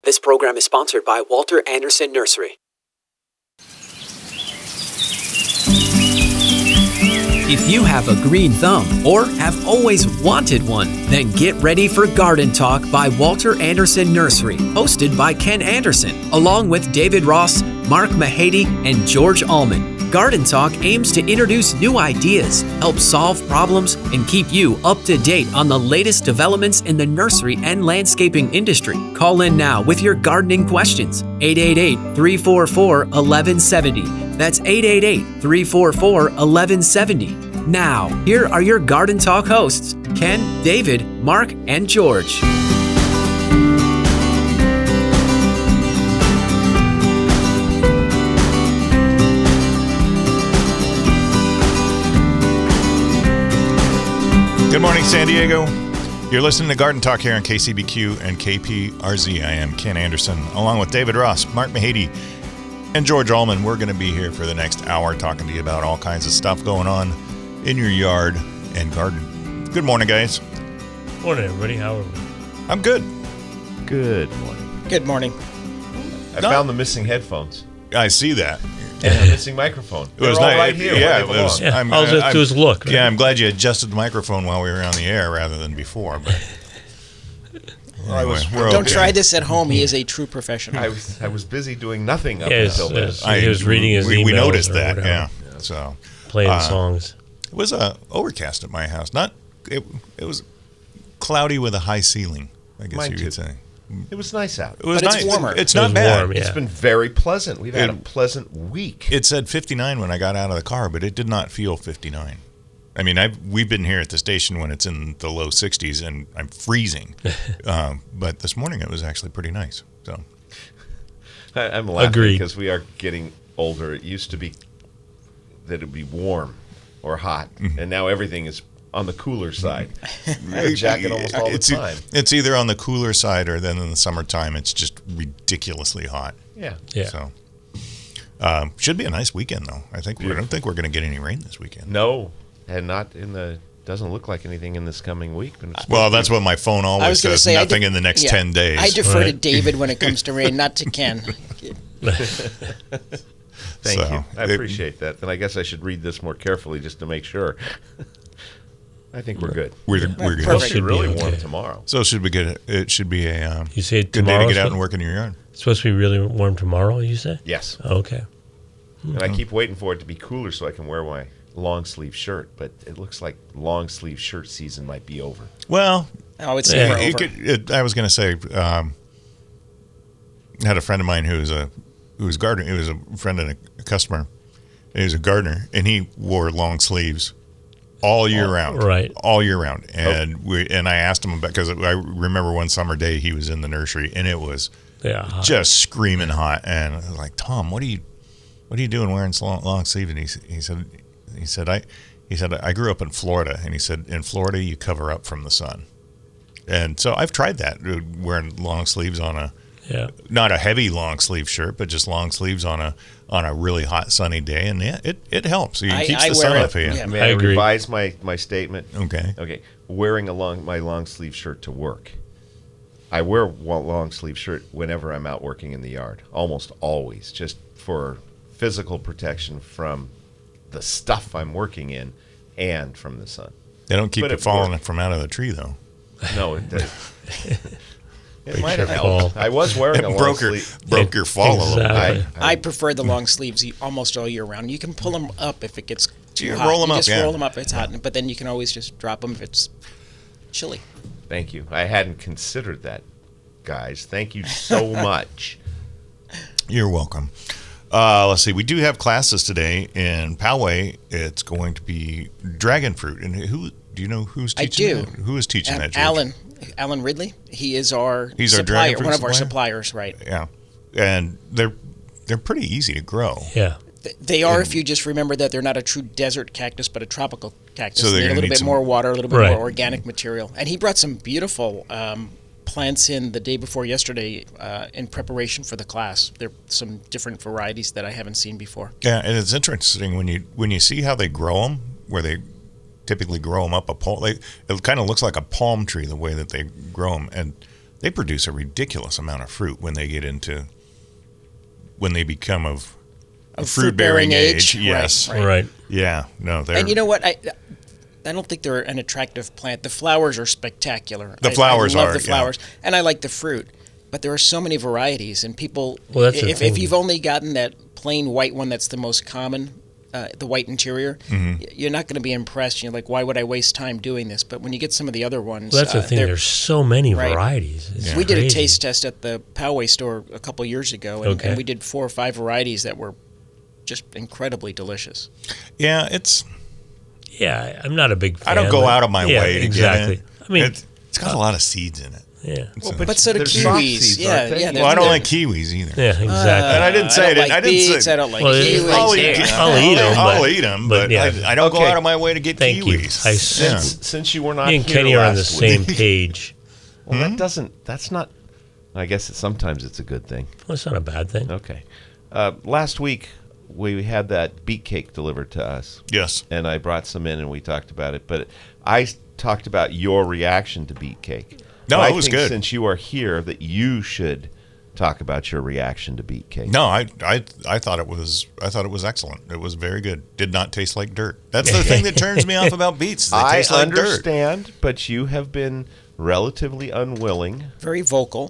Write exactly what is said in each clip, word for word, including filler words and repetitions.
This program is sponsored by Walter Anderson Nursery. If you have a green thumb or have always wanted one, then get ready for Garden Talk by Walter Anderson Nursery, hosted by Ken Anderson, along with David Ross, Mark Mahady, and George Allman. Garden Talk aims to introduce new ideas, help solve problems, and keep you up to date on the latest developments in the nursery and landscaping industry. Call in now with your gardening questions. eight eight eight, three four four, one one seven zero. That's eight eight eight, three four four, one one seven zero. Now, here are your Garden Talk hosts, Ken, David, Mark, and George. Good morning, San Diego. You're listening to Garden Talk here on K C B Q and K P R Z. I am Ken Anderson, along with David Ross, Mark Mahady, and George Allman. We're going to be here for the next hour talking to you about all kinds of stuff going on in your yard and garden. Good morning, guys. Morning, everybody. How are we? I'm good. Good morning. Good morning. I No. found the missing headphones I see that. and the missing microphone. It was They're all nice. right here. Yeah, where it they was. belong. Yeah, I'm- all you have I'm- to do is look. Right? Yeah, I'm glad you adjusted the microphone while we were on the air rather than before. But I was- anyway, we're Don't okay. try this at home. He is a true professional. I was I was busy doing nothing up Yes, until this. yes. He was reading his we, we emails noticed or that. whatever. Yeah. So Playing uh, songs. it was uh, overcast at my house. Not it. It was cloudy with a high ceiling, I guess Mine you too. could say. It was nice out. It was But it's nice. warmer. It's It not was bad. warm, yeah. It's been very pleasant. We've had It- a pleasant week. It said fifty-nine when I got out of the car, but it did not feel fifty-nine. I mean, I've we've been here at the station when it's in the low sixties, and I'm freezing. um, but this morning it was actually pretty nice. So I, I'm laughing Agreed. because we are getting older. It used to be that it would be warm or hot, Mm-hmm. and now everything is on the cooler side. I have a jacket almost all the it's, e- time. it's either on the cooler side or then in the summertime it's just ridiculously hot. Yeah. Yeah. So um, should be a nice weekend though. I think we I don't think we're going to get any rain this weekend. No, and not in the. Doesn't look like anything in this coming week. But it's Well, that's what my phone I always was going to says. say I Nothing de- in the next yeah. ten days. I defer to Right. David when it comes to rain, not to Ken. Thank So, you. I it- appreciate that. Then I guess I should read this more carefully just to make sure. I think we're good. We're, we're good. Perfect. It should Should be really okay. warm tomorrow. So should we get it? It should be a um, You say good day to tomorrow's get out supposed- and work in your yard. It's supposed to be really warm tomorrow, you say? Yes. Okay. And I keep waiting for it to be cooler so I can wear my long sleeve shirt, but it looks like long sleeve shirt season might be over. Well, Oh, it's Yeah. never it over. could, it, I was going to say, um, I had a friend of mine who was a who was gardener. He was a friend and a customer. And he was a gardener, and he wore long sleeves all year round. right. all year round. And we and I asked him about because I remember one summer day he was in the nursery, and it was Yeah. hot. just screaming hot. And I was like, Tom, what are you, what are you doing wearing long, long sleeves? And he s- he said, he said I, he said I grew up in Florida, and he said in Florida you cover up from the sun. And so I've tried that, uh, wearing long sleeves on a, Yeah. not a heavy long sleeve shirt, but just long sleeves on a on a really hot sunny day, and yeah, it, it helps. It I- keeps I the wear sun it, off of you. yeah. May I I, agree. revise my, my statement? Okay. Okay. Wearing a long my long sleeve shirt to work. I wear a long sleeve shirt whenever I'm out working in the yard, almost always, just for physical protection from the stuff I'm working in and from the sun. They don't keep But it it falling worked. from out of the tree though. No, it does. It Big might have shirt helped. fall. I was wearing a It long broke your sleeve. broke your fall a little bit. Exactly. I, I prefer the long sleeves y- almost all year round. You can pull them up if it gets too You hot. roll 'em you up, just yeah. roll them up if it's hot, but then you can always just drop them if it's chilly. Thank you. I hadn't considered that, guys. Thank you so much. You're welcome. Uh, let's see. We do have classes today in Poway. It's going to be dragon fruit. And who do you know who's I teaching? do. That? Who is teaching Um, that? George? Alan, Alan Ridley. He is our He's our supplier, dragon fruit one of our supplier? suppliers, right? Yeah, and they're they're pretty easy to grow. Yeah. Th- They are, if you just remember that they're not a true desert cactus, but a tropical cactus. So they're they need a gonna little need bit some- more water, a little bit Right. more organic material. And he brought some beautiful um, plants in the day before yesterday uh, in preparation for the class. There are some different varieties that I haven't seen before. Yeah, and it's interesting when you when you see how they grow them, where they typically grow them up a palm. Like, it kind of looks like a palm tree the way that they grow them, and they produce a ridiculous amount of fruit when they get into when they become of, of Of fruit bearing fruit-bearing age. age? Yes. Right. Right. Yeah. No. They're, And you know what? I I don't think they're an attractive plant. The flowers are spectacular. The I- flowers I love are, the yeah. flowers, and I like the fruit. But there are so many varieties, and people. Well, that's the if, thing. if you've only gotten that plain white one, that's the most common, uh, the white interior. Mm-hmm. y- You're not going to be impressed. You're like, why would I waste time doing this? But when you get some of the other ones, Well, that's uh, the thing. they're- There's so many Right. varieties. It's we did a crazy. taste test at the Poway store a couple years ago, and, Okay. and we did four or five varieties that were just incredibly delicious. yeah. It's. Yeah, I'm not a big fan. I don't go but- out of my yeah, way to exactly. get it. I mean, it's, it's got a lot of seeds in it. yeah. So- But so do they're soft kiwis. seeds, Yeah, aren't they? yeah. well, I don't they're- like kiwis either. Yeah, exactly. And I didn't say I it. don't I like didn't say- beets. I don't like Well, kiwis. I'll Yeah, eat, I'll eat 'em, I'll but- eat them, but but, yeah. I, I don't go Okay. out of my way to get Thank you. kiwis. I Yeah. Since, since you were not Me and here Kenny are on the last same week- page. Well, Hmm? that doesn't. That's not. I guess it, sometimes it's a good thing. Well, it's not a bad thing. Okay. Uh, last week we had that beet cake delivered to us, Yes. and I brought some in and we talked about it. But I s- talked about your reaction to beet cake. No, I it was think good. Since you are here, that you should talk about your reaction to beet cake. No, I, I I thought it was I thought it was excellent. It was very good. Did not taste like dirt. That's the thing that turns me off about beets. They I taste like dirt. understand, but you have been relatively unwilling. Very vocal.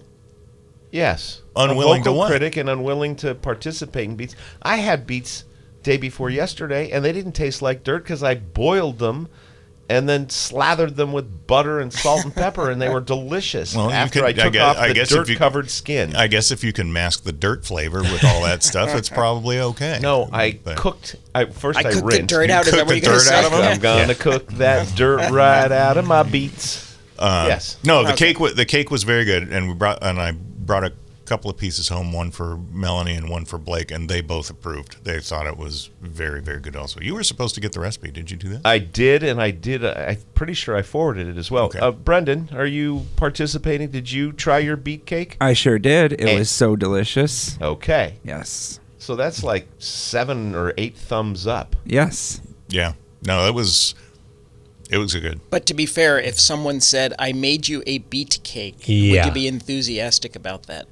Yes, Unwilling a to vocal what? critic and unwilling to participate in beets. I had beets day before yesterday, and they didn't taste like dirt because I boiled them and then slathered them with butter and salt and pepper, and they were delicious. Well, you after could- I I took guess- off I the guess if you- dirt-covered skin. I guess if you can mask the dirt flavor with all that stuff, it's probably okay. no, I But- cooked. I first I I, cooked the rinsed. dirt out. Is cooked that what the you're going to dirt say? out of 'em? I'm gonna cook that dirt right out of my beets. Uh, yes. No, the How's cake was the cake was very good, and we brought and I brought a couple of pieces home, one for Melanie and one for Blake, and they both approved. They thought it was very, very good. Also, you were supposed to get the recipe. Did you do that? I did, and I did. uh, I'm pretty sure I forwarded it as well. Okay. Uh, Brendan, are you participating? Did you try your beet cake? I sure did. It Eh. was so delicious. Okay. Yes. So that's like seven or eight thumbs up. Yes. Yeah. No, it was. It was a good. But to be fair, if someone said, I made you a beet cake, would Yeah. you be enthusiastic about that?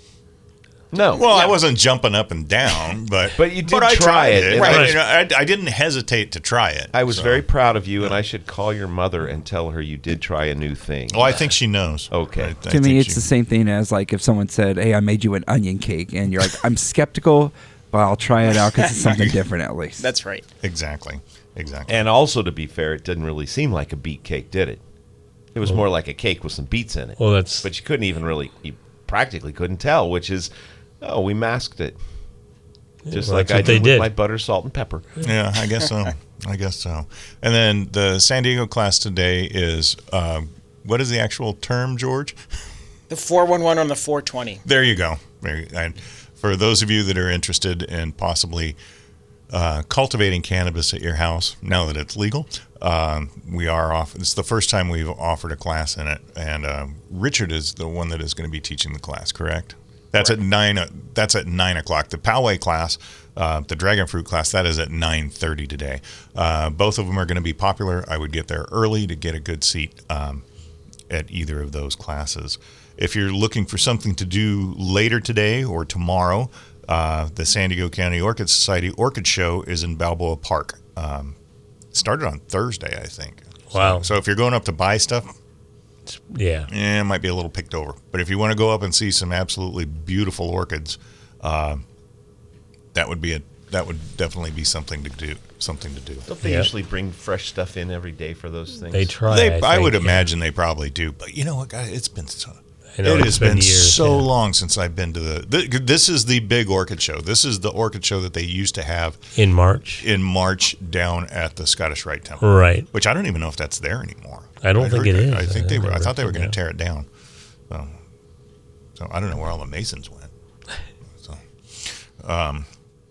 No. Well, I Yeah. wasn't jumping up and down, but But you did I try tried it, it. and I, I- you know, I, I didn't hesitate to try it. I was so. very proud of you, and I should call your mother and tell her you did try a new thing. Well, I think she knows. Okay. I- I To think me, it's she- the same thing as like if someone said, "Hey, I made you an onion cake," and you're like, "I'm skeptical, but I'll try it out because it's something different at least." That's right. exactly, exactly. And also, to be fair, it didn't really seem like a beet cake, did it? It was more like a cake with some beets in it. Well, that's But you couldn't even really, you practically couldn't tell, which is, oh, we masked it. Just well, like that's I what they did with did. my butter, salt, and pepper. Yeah, I guess so. I guess so. And then the San Diego class today is um, what is the actual term, George? The four one one on the four twenty. There you go. There you- And for those of you that are interested in possibly uh, cultivating cannabis at your house, now that it's legal, um, we are off. It's the first time we've offered a class in it, and uh, Richard is the one that is going to be teaching the class. Correct? That's at nine. Uh, that's at nine o'clock. The Poway class, uh, the Dragon Fruit class, that is at nine thirty today. Uh, both of them are going to be popular. I would get there early to get a good seat um, at either of those classes. If you're looking for something to do later today or tomorrow, uh, the San Diego County Orchid Society Orchid Show is in Balboa Park. Um, it started on Thursday, I think. Wow. So, so if you're going up to buy stuff, yeah. eh, it might be a little picked over. But if you want to go up and see some absolutely beautiful orchids, uh, that would be a that would definitely be something to do. Something to do. Don't they Yeah. usually bring fresh stuff in every day for those things? They try. They, I, I, would think, yeah. imagine they probably do. But you know what, guys? It's been so. I know, It it's has been, years, so yeah. long since I've been to the, the. This is the big orchid show. This is the orchid show that they used to have in March. in March down at the Scottish Rite Temple, Right. which I don't even know if that's there anymore. I don't think heard it that- is. I think I they were. I never thought they were took going to it tear it down. So, so I don't know where all the masons went. So, um.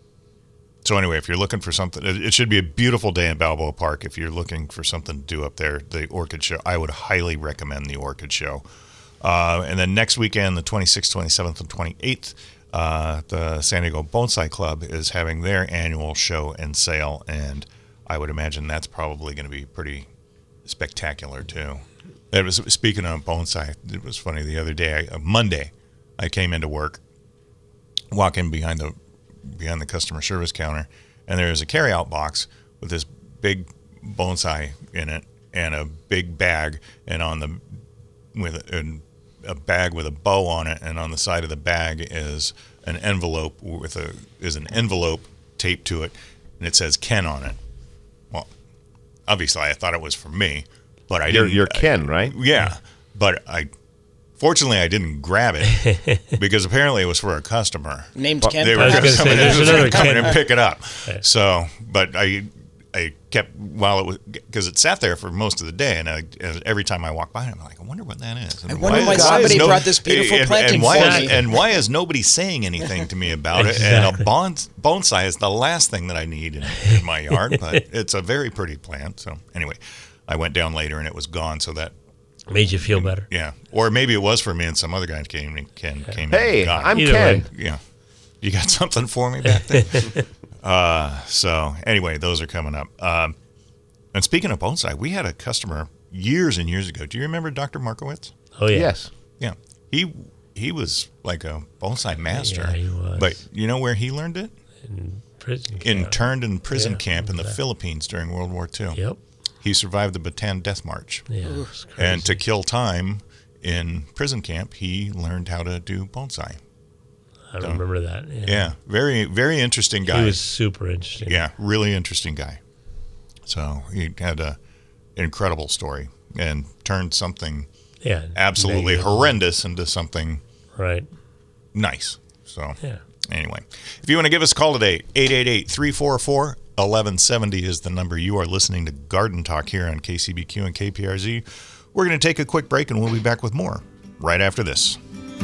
So anyway, if you're looking for something, it it should be a beautiful day in Balboa Park. If you're looking for something to do up there, the Orchid Show, I would highly recommend the Orchid Show. Uh, and then next weekend, the twenty-sixth, twenty-seventh, and twenty-eighth, uh, the San Diego Bonsai Club is having their annual show and sale, and I would imagine that's probably going to be pretty spectacular too. It was speaking of bonsai. It was funny the other day. I, Monday, I came into work, walking behind the behind the customer service counter, and there was a carryout box with this big bonsai in it and a big bag, and on the with a, a bag with a bow on it, and on the side of the bag is an envelope with a is an envelope taped to it, and it says Ken on it. Well, obviously, I thought it was for me. But I You're, didn't, you're Ken, I, right? Yeah, but I, fortunately, I didn't grab it because apparently it was for a customer. Named Ken. They were I was going gonna to say, there's another come in Ken. and pick it up. So, but I, I kept while it was because it sat there for most of the day, and I, every time I walk by it, I'm like, I wonder what that is. And I wonder why is- somebody is no- brought this beautiful and, planting and why for is, me. And why is nobody saying anything to me about it? And a bon, bonsai is the last thing that I need in, in my yard, but it's a very pretty plant. So anyway, I went down later and it was gone. So that. Made you feel better. Yeah, or maybe it was for me, and some other guy came and came, came Hey, and got it. I'm Either Ken. way. Yeah, you got something for me back there. uh, so anyway, those are coming up. Um, and speaking of bonsai, we had a customer years and years ago. Do you remember Doctor Markowitz? Oh yeah. Yes. Yeah, he he was like a bonsai master. Yeah, he was. But you know where he learned it? In prison. Interned in prison Yeah, camp in the that. Philippines during World War Two. Yep. He survived the Bataan Death March. Yeah. It's crazy. And to kill time in prison camp, he learned how to do bonsai. I remember that. Yeah. Yeah, very, very interesting guy. He was super interesting. Yeah, really interesting guy. So he had a incredible story and turned something Yeah. absolutely negative. horrendous into something Right. nice. So Yeah. anyway, if you want to give us a call today, eight eight eight, three four four, eleven seventy is the number. You are listening to Garden Talk here on K C B Q and K P R Z. We're going to take a quick break, and we'll be back with more right after this.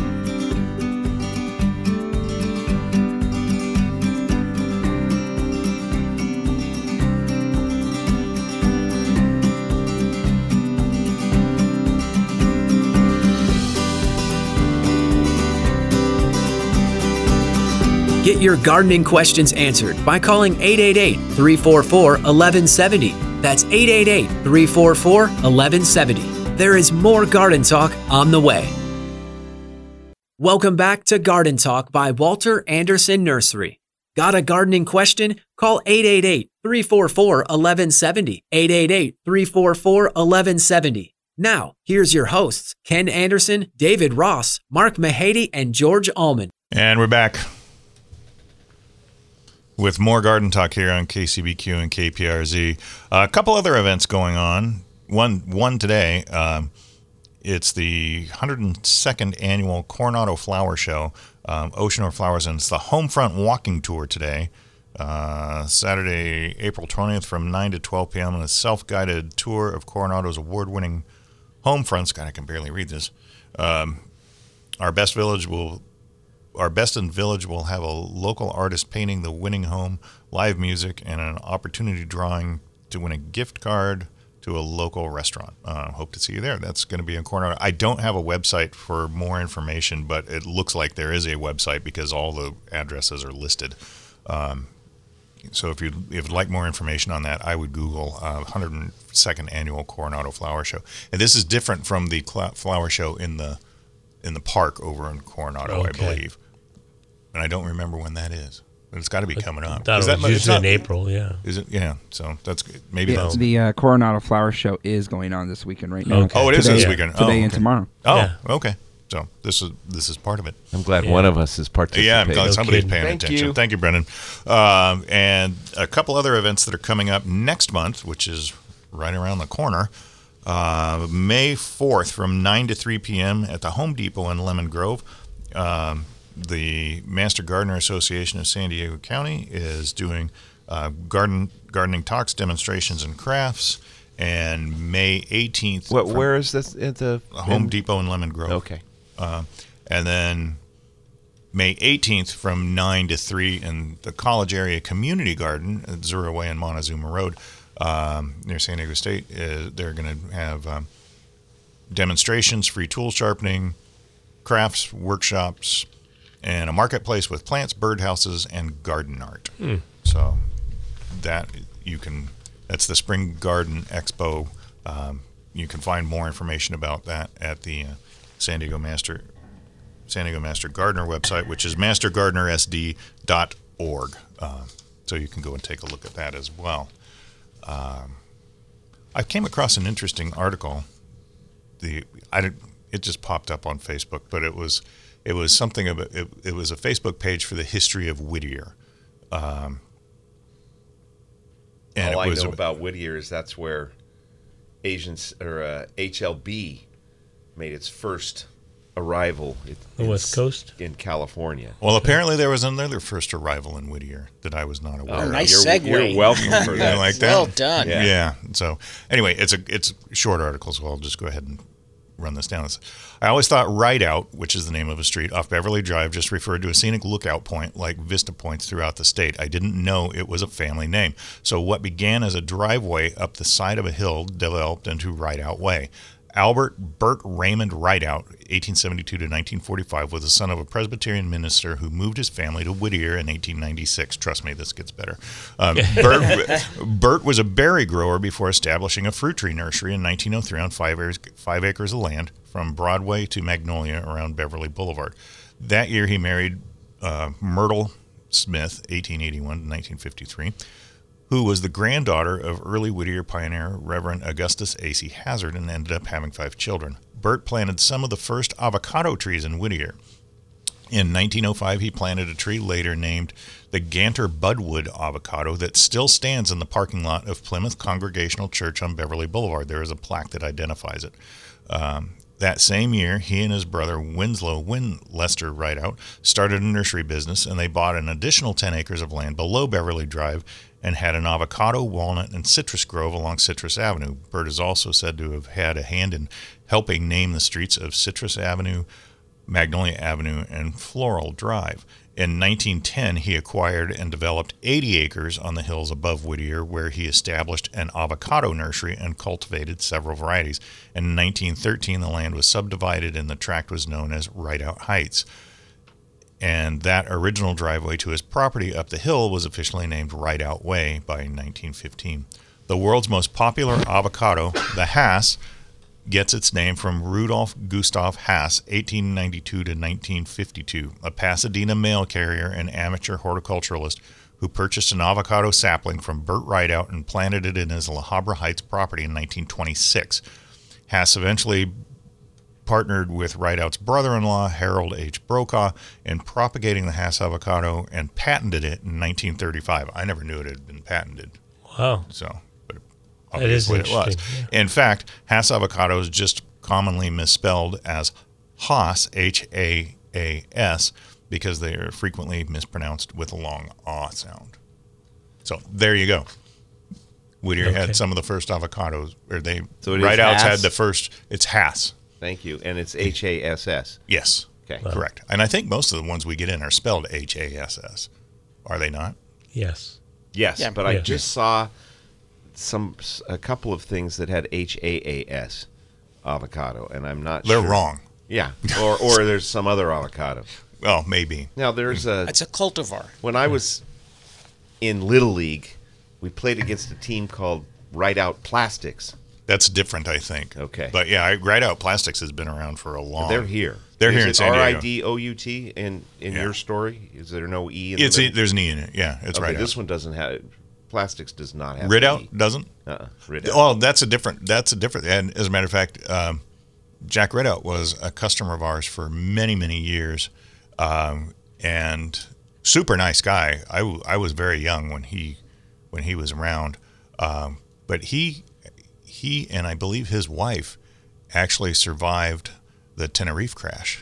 Get your gardening questions answered by calling eight eight eight, three four four, eleven seventy. That's eight eight eight, three four four, eleven seventy. There is more Garden Talk on the way. Welcome back to Garden Talk by Walter Anderson Nursery. Got a gardening question? Call eight eight eight, three four four, eleven seventy. eight eight eight, three four four, eleven seventy. Now, here's your hosts, Ken Anderson, David Ross, Mark Mahady, and George Allman. And we're back with more Garden Talk here on K C B Q and K P R Z. Uh, a couple other events going on. One one today. Um, it's the one hundred second annual Coronado Flower Show, um, Ocean or Flowers, and it's the Homefront Walking Tour today. Uh, Saturday, April twentieth from nine to twelve p.m. on a self-guided tour of Coronado's award-winning Homefronts. God, I can barely read this. Um, our best village will Our Best in Village will have a local artist painting the winning home, live music, and an opportunity drawing to win a gift card to a local restaurant. Uh, hope to see you there. That's going to be in Coronado. I don't have a website for more information, but it looks like there is a website because all the addresses are listed. Um, so if you'd, if you'd like more information on that, I would Google uh, one hundred second Annual Coronado Flower Show. And this is different from the cl- flower show in the in the park over in Coronado, Okay. I believe. And I don't remember when that is, but it's got to be coming up. That Is was mu- it's usually not- in April. Yeah. Is it? Yeah. So that's good. Maybe Yeah, that's. the uh, Coronado Flower Show is going on this weekend right now. Okay. Oh, it is Today- this weekend. Today oh, and okay. tomorrow. Oh, Yeah. okay. So this is this is part of it. I'm glad Yeah. one of us is participating. Yeah, I'm glad No somebody's kidding. paying Thank attention. you. Thank you, Brendan. Um, and a couple other events that are coming up next month, which is right around the corner. Uh, May fourth from nine to three p.m. at the Home Depot in Lemon Grove. Um, the Master Gardener Association of San Diego County is doing uh, garden gardening talks, demonstrations, and crafts. And May eighteenth, What? from Where is this? At the Home in- Depot in Lemon Grove. Okay. Uh, and then May eighteenth from nine to three in the College Area Community Garden at Zura Way and Montezuma Road um, near San Diego State. Uh, they're going to have um, demonstrations, free tool sharpening, crafts, workshops, and a marketplace with plants, birdhouses, and garden art. Hmm. So that you can, that's the Spring Garden Expo. Um, you can find more information about that at the uh, San Diego Master San Diego Master Gardener website, which is master gardener s d dot org. Uh, so you can go and take a look at that as well. Um, I came across an interesting article. The I didn't, it just popped up on Facebook, but it was it was something of a, it, it was a Facebook page for the history of Whittier. Um, and All it I was know a- about Whittier is that's where Asians or uh, H L B made its first arrival. in- The in West s- Coast? in California. Well, apparently there was another first arrival in Whittier that I was not aware Oh, of. nice you're, segue. You're welcome for You that. like that? Well done. Yeah. Yeah. So anyway, it's a it's a short article, so I'll just go ahead and run this down. It's- I always thought Rideout, which is the name of a street off Beverly Drive, just referred to a scenic lookout point like Vista Points throughout the state. I didn't know it was a family name. So what began as a driveway up the side of a hill developed into Rideout Way. Albert Burt Raymond Rideout, eighteen seventy-two to nineteen forty-five, was the son of a Presbyterian minister who moved his family to Whittier in eighteen ninety-six. Trust me, this gets better. Um, Burt, Burt was a berry grower before establishing a fruit tree nursery in nineteen oh three on five acres, five acres of land from Broadway to Magnolia around Beverly Boulevard. That year, he married uh, Myrtle Smith, eighteen eighty-one to nineteen fifty-three, who was the granddaughter of early Whittier pioneer Reverend Augustus A C Hazard and ended up having five children. Burt planted some of the first avocado trees in Whittier. In nineteen oh five, he planted a tree later named the Ganter Budwood avocado that still stands in the parking lot of Plymouth Congregational Church on Beverly Boulevard. There is a plaque that identifies it. Um, that same year, he and his brother Winslow Win Lester Rideout started a nursery business, and they bought an additional ten acres of land below Beverly Drive and had an avocado, walnut, and citrus grove along Citrus Avenue. Burt is also said to have had a hand in helping name the streets of Citrus Avenue, Magnolia Avenue, and Floral Drive. In nineteen ten, he acquired and developed eighty acres on the hills above Whittier, where he established an avocado nursery and cultivated several varieties. In nineteen thirteen, the land was subdivided and the tract was known as Rideout Heights. And that original driveway to his property up the hill was officially named Rideout Way by nineteen fifteen. The world's most popular avocado, the Hass, gets its name from Rudolf Gustav Hass, eighteen ninety-two to nineteen fifty-two, a Pasadena mail carrier and amateur horticulturalist who purchased an avocado sapling from Burt Rideout and planted it in his La Habra Heights property in nineteen twenty-six. Hass eventually partnered with Rideout's brother-in-law, Harold H. Brokaw, in propagating the Hass avocado and patented it in nineteen thirty-five. I never knew it had been patented, Wow. so but That is obviously it was. interesting, In fact, Hass avocado is just commonly misspelled as Haas, H A A S, because they are frequently mispronounced with a long ah sound. So there you go. Whittier Okay. had some of the first avocados, or they So it is Rideouts had Hass? the first. It's Hass. Thank you. And it's H A S S. Yes. Okay. Correct. And I think most of the ones we get in are spelled H A S S. Are they not? Yes. Yes, Yeah. but I Yeah. just saw some a couple of things that had H A A S avocado, and I'm not They're sure. wrong. Yeah, or or there's some other avocado. Well, maybe. Now there's a It's a cultivar. when I was in Little League, we played against a team called Rideout Plastics. That's different, I think. Okay. But yeah, I, Rideout Plastics has been around for a long. They're here. They're Is here in it San Diego. R I D O U T in in Yeah. your story? Is there no E in It's the e, middle? there's an E in it. Yeah, it's Okay, Rideout. this one doesn't have Plastics does not have Rideout E. doesn't. Uh-uh. Rideout. Oh, that's a different. That's a different. And as a matter of fact, um, Jack Rideout was a customer of ours for many, many years, um, and super nice guy. I, w- I was very young when he when he was around, um, but he he and I believe his wife actually survived the Tenerife crash.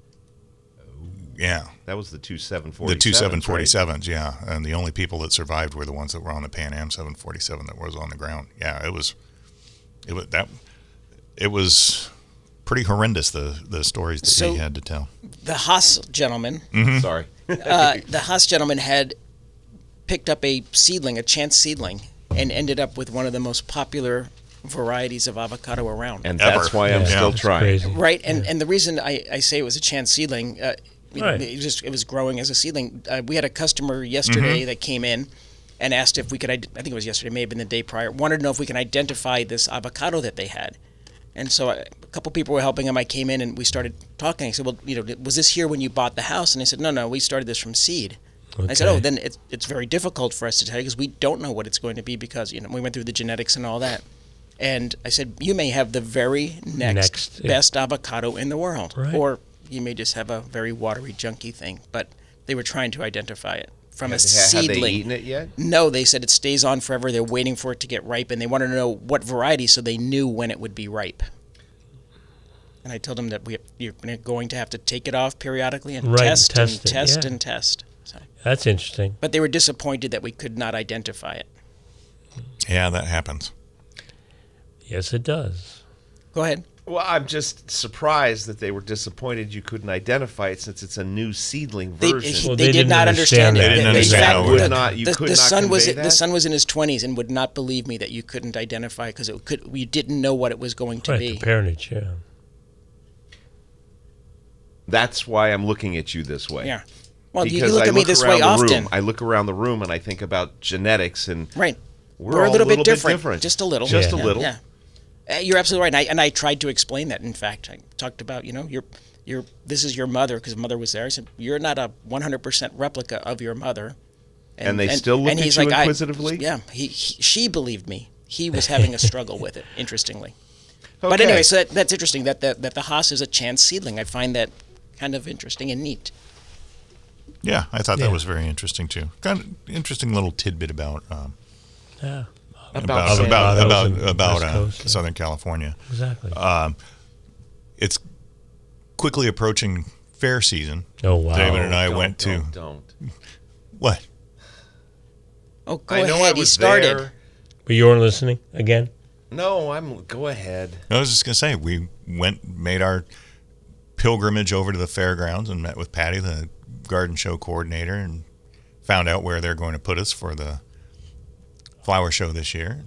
Yeah. That was the two seven forty. The two seven forty-sevens, yeah. And the only people that survived were the ones that were on the Pan Am seven forty-seven that was on the ground. Yeah, it was it was that it was pretty horrendous, the the stories that So- he had to tell. The Haas gentleman, Sorry. uh, the Haas gentleman had picked up a seedling, a chance seedling, and ended up with one of the most popular varieties of avocado around. And Ever. that's why I'm Yeah, still it's trying. crazy. Right, and and the reason I, I say it was a chance seedling, uh, it, Right. it just it was growing as a seedling. Uh, we had a customer yesterday that came in and asked if we could. id- I think it was yesterday, may have been the day prior. Wanted to know if we can identify this avocado that they had. And so I, a couple people were helping him. I came in and we started talking. I said, well, you know, was this here when you bought the house? And they said, no, no, we started this from seed. Okay. I said, oh, then it's, it's very difficult for us to tell you because we don't know what it's going to be because, you know, we went through the genetics and all that. And I said, you may have the very next, Next, yeah. best avocado in the world. Right. Or you may just have a very watery, junky thing. But they were trying to identify it from a Have, seedling. have they eaten it yet? No, they said it stays on forever. They're waiting for it to get ripe, and they wanted to know what variety so they knew when it would be ripe. And I told them that we, you're going to have to take it off periodically and Right, test and test it, test yeah. and test. So, That's interesting. but they were disappointed that we could not identify it. Yeah, that happens. Yes, it does. Go ahead. Well, I'm just surprised that they were disappointed you couldn't identify it since it's a new seedling They, version. he- Well, they they did didn't not understand understand, that. it. They didn't In understand fact, how it the- would not- you the, could the not son was convey the that? son was in his twenties and would not believe me that you couldn't identify because it could we didn't know what it was going to Right, be. the parentage, yeah. That's why I'm looking at you this way. Yeah. Well, you, because you look I at me look this around way the often. room. I look around the room and I think about genetics, and Right. we're, We're a all little bit bit different, different. just a little. Just Yeah. a little. Yeah. Uh, you're absolutely right. And I, and I tried to explain that. In fact, I talked about, you know, your, your, this is your mother because mother was there. I said, you're not a one hundred percent replica of your mother. And they still look and at he's you like, I- inquisitively? yeah. He, he, she believed me. He was having a struggle with it, interestingly. But Okay. anyway, so that, that's interesting that the, that the Haas is a chance seedling. I find that kind of interesting and neat. Yeah, I thought Yeah. that was very interesting too. Kind of interesting little tidbit about um, Yeah, about San about Avocados about, and about West uh, Coast, yeah. Southern California. exactly. It's quickly approaching fair season. oh, wow. David and I Don't, went to don't, Don't. what? Oh, go I know ahead. I was he started. there. But you weren't listening again? No, I'm. Go ahead. I was just gonna say we went made our pilgrimage over to the fairgrounds and met with Patty, the garden show coordinator, and found out where they're going to put us for the flower show this year.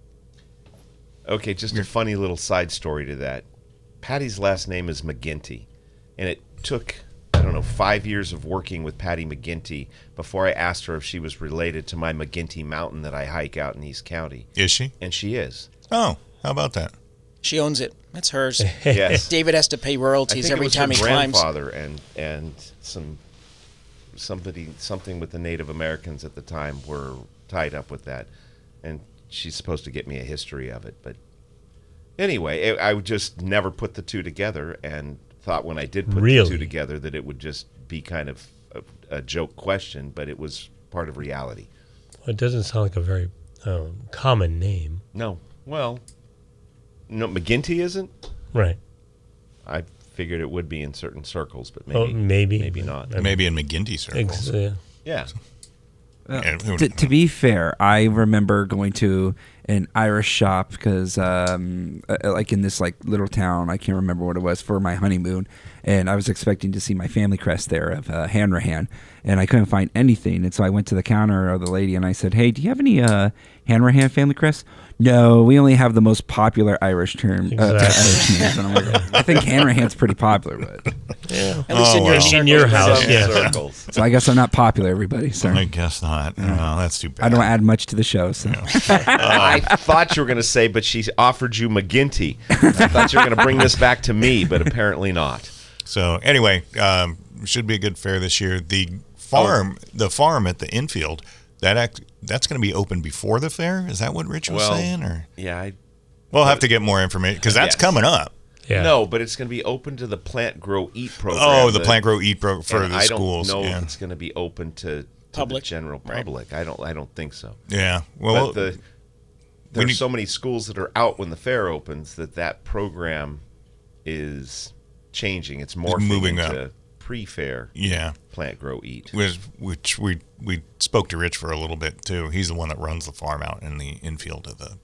Okay, just a funny little side story to that. Patty's last name is McGinty, and it took, I don't know, five years of working with Patty McGinty before I asked her if she was related to my McGinty Mountain that I hike out in East County. Is she? And she is. Oh, how about that? She owns it. That's hers. Yes. David has to pay I royalties think every it was time her he climbs. grandfather and and some somebody something with the Native Americans at the time were tied up with that, and she's supposed to get me a history of it. But anyway, it, I would just never put the two together, and thought when I did put the Really? two together that it would just be kind of a, a joke question, but it was part of reality. Well, it doesn't sound like a very um, common name. No, well, no, McGinty isn't. Right. I figured it would be in certain circles, but Oh, maybe maybe. maybe not. I mean, Maybe in McGinty circles. ex- uh, Yeah. And who- To, to be fair, I remember going to an Irish shop because, um, uh, like in this like little town, I can't remember what it was, for my honeymoon, and I was expecting to see my family crest there of uh, Hanrahan, and I couldn't find anything, and so I went to the counter of the lady and I said, "Hey, do you have any uh, Hanrahan family crest?" "No, we only have the most popular Irish term." Uh, Exactly. Irish names. And I'm like, I think Hanrahan's pretty popular, but yeah. At least Oh, in your well. circle. In your house, Some yeah. circles. so I guess I'm not popular, everybody. So I guess not. Well, that's too bad. I don't add much to the show. So I thought you were going to say, but she offered you McGinty. I thought you were going to bring this back to me, but apparently not. So anyway, um, should be a good fair this year. The farm, the farm at the infield, that act, that's going to be open before the fair. Is that what Rich was Well, saying? Or Yeah, I, we'll have to get more information because that's Yes. coming up. Yeah. no, but it's going to be open to the Plant Grow Eat program. Oh, the that- Plant Grow Eat pro for and the I schools. don't know yeah. if it's going to be open to, to Public. the general Right. public. I don't. I don't think so. yeah. Well, But the, we there's need- so many schools that are out when the fair opens that that program is changing. It's morphing moving into up. pre-fair yeah. Plant Grow Eat. Which, which we we spoke to Rich for a little bit too. He's the one that runs the farm out in the infield of the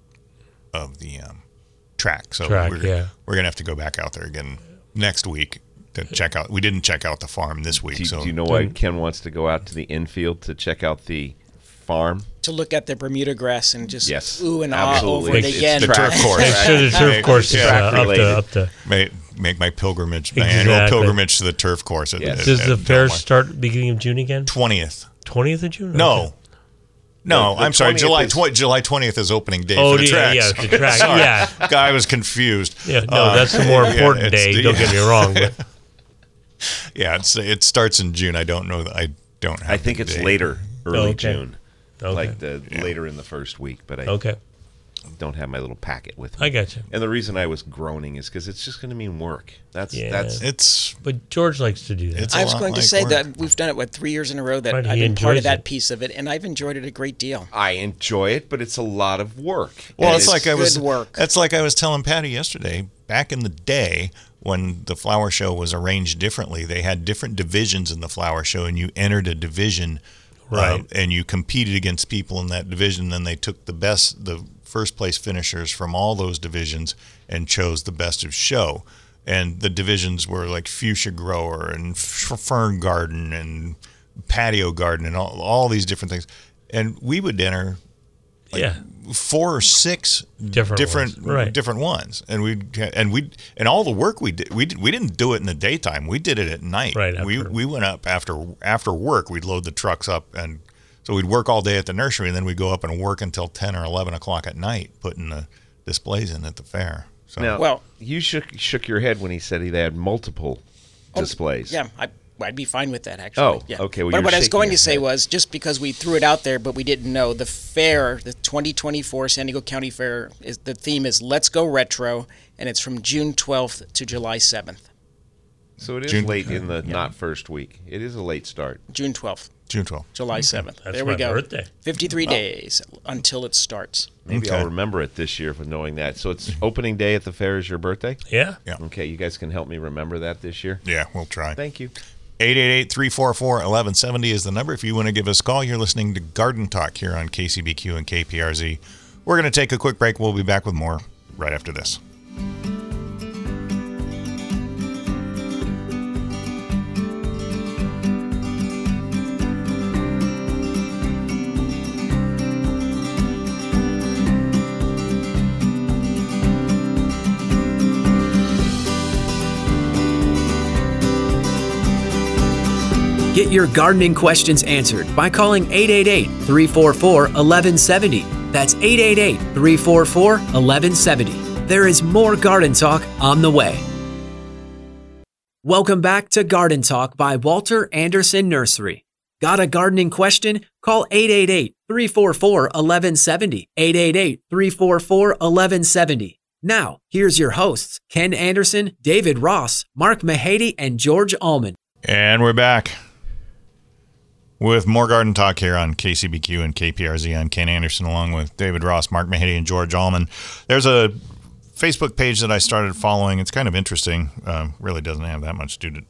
of the um, track. So Track, we're yeah. we're gonna have to go back out there again next week to check out. We didn't check out the farm this week. Do, so do you know why Ken wants to go out to the infield to check out the farm? To look at the Bermuda grass and just Yes, ooh and absolutely. ah over it It's again. the turf course. Make sure the turf Make- course is yeah. uh, up Track-related. to up to. make, make my pilgrimage, my annual Exactly. pilgrimage to the turf course. At, Yes. at- Does at the fair Belmar. start beginning of June again? twentieth? twentieth of June? No, Okay. No, The- the I'm sorry. twentieth July is- tw- July twentieth is opening day Oh, for the yeah, tracks. yeah, the track. Sorry. Yeah. Guy was confused. Yeah, no, Uh, that's the more yeah, important it's day. the- Don't get me wrong, but Yeah, it's, it starts in June. I don't know. That I don't have I think the it's date. later, early Okay. June, okay, like the later in the first week. But I okay, don't have my little packet with me. I got you. And the reason I was groaning is because it's just going to mean work. That's Yeah. that's It's But George likes to do that. It's a I was lot going to like say work. that we've done it, what, three years in a row that Right, I've he been part of enjoys that it. piece of it, and I've enjoyed it a great deal. I enjoy it, but it's a lot of work. Well, And it's like I was. good work. That's like I was telling Patty yesterday. Back in the day, when the flower show was arranged differently, they had different divisions in the flower show, and you entered a division, Right. uh, and you competed against people in that division. Then they took the best, the first place finishers from all those divisions, and chose the best of show. And the divisions were like fuchsia grower and f- fern garden and patio garden and all, all these different things. And we would enter yeah, four or six Different different ones, right. different ones, and we and we and all the work we did we did, we didn't do it in the daytime. We did it at night. Right, We after. we went up after after work. We'd load the trucks up, and so we'd work all day at the nursery, and then we'd go up and work until ten or eleven o'clock at night, putting the displays in at the fair. So Now, Well- you shook shook your head when he said he had multiple displays. Yeah, I, I'd be fine with that, actually. Oh, yeah. okay, well, but you're what I was shaking going your to say head. was just because we threw it out there, but we didn't know, the fair, the twenty twenty-four San Diego County Fair, is the theme is Let's Go Retro, and it's from June twelfth to July seventh. So it is June- late in the not first week. It is a late start. June twelfth, June twelfth. July seventh. That's there my we go. birthday. fifty-three days until it starts. Maybe Okay. I'll remember it this year for knowing that. So it's opening day at the fair is your birthday? yeah. Yeah. Okay, you guys can help me remember that this year. Yeah, we'll try. Thank you. eight eight eight, three four four, one one seven zero is the number if you want to give us a call. You're listening to Garden Talk here on K C B Q and K P R Z. We're going to take a quick break. We'll be back with more right after this. Get your gardening questions answered by calling eight eight eight, three four four, one one seven zero. That's eight eight eight, three four four, one one seven zero. There is more Garden Talk on the way. Welcome back to Garden Talk by Walter Anderson Nursery. Got a gardening question? Call eight eight eight, three four four, one one seven zero. eight eight eight, three four four, one one seven zero. Now, here's your hosts, Ken Anderson, David Ross, Mark Mahady, and George Allman. And we're back with more Garden Talk here on K C B Q and K P R Z. I'm Ken Anderson along with David Ross, Mark Mahady, and George Allman. There's a Facebook page that I started following. It's kind of interesting. Um, really doesn't have that much to do, to,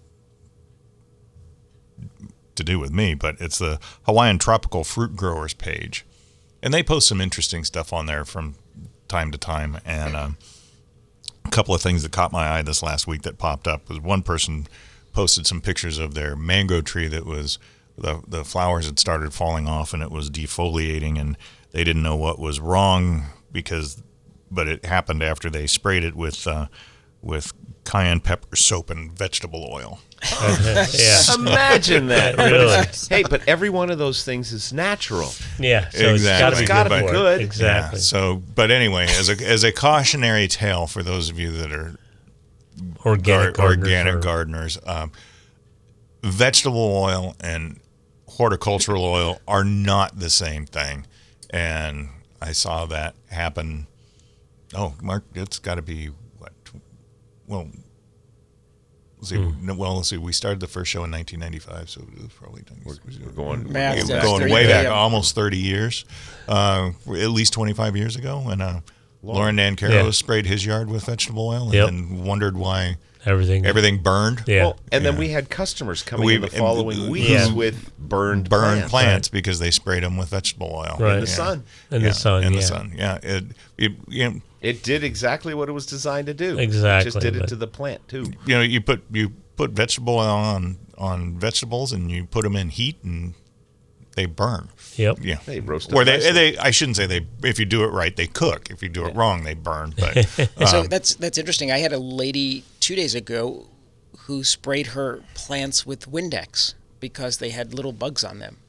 to do with me, but it's the Hawaiian Tropical Fruit Growers page. And they post some interesting stuff on there from time to time. And um, a couple of things that caught my eye this last week that popped up was one person posted some pictures of their mango tree that was the the flowers had started falling off and it was defoliating, and they didn't know what was wrong because but it happened after they sprayed it with uh, with cayenne pepper soap and vegetable oil. yeah. Imagine that. Really? Hey, but every one of those things is natural. Yeah. So Exactly. it's got to be It's gotta good. be for it. good. Exactly. Yeah, so, but anyway, as a as a cautionary tale for those of you that are Organic gar- gardeners organic are- gardeners, um, vegetable oil and horticultural oil are not the same thing, and I saw that happen. Oh, Mark, it's got to be what? Well, let's see. Hmm. no, Well, let's see. We started the first show in nineteen ninety-five, so it was probably We're, we're going. Math We're says going three, way back, yeah. almost thirty years, uh, at least twenty-five years ago, when uh, Lauren Nancaro Yeah. sprayed his yard with vegetable oil and Yep. then wondered why Everything. everything burned. Yeah. Well, and then Yeah. we had customers coming We- in the following and- weeks Yeah. with burned Burned plants, plants. because they sprayed them with vegetable oil Right. in the Yeah. sun. in Yeah, the sun. In yeah. the sun, yeah. It, it, you know, It did exactly what it was designed to do. Exactly, It just did it but- to the plant too. you know, you put you put vegetable oil on on vegetables and you put them in heat and they burn. Yep. Yeah, They roast Or up they, nicely. they I shouldn't say they. If you do it right, they cook. If you do it wrong, they burn. But So um, that's that's interesting. I had a lady two days ago who sprayed her plants with Windex because they had little bugs on them,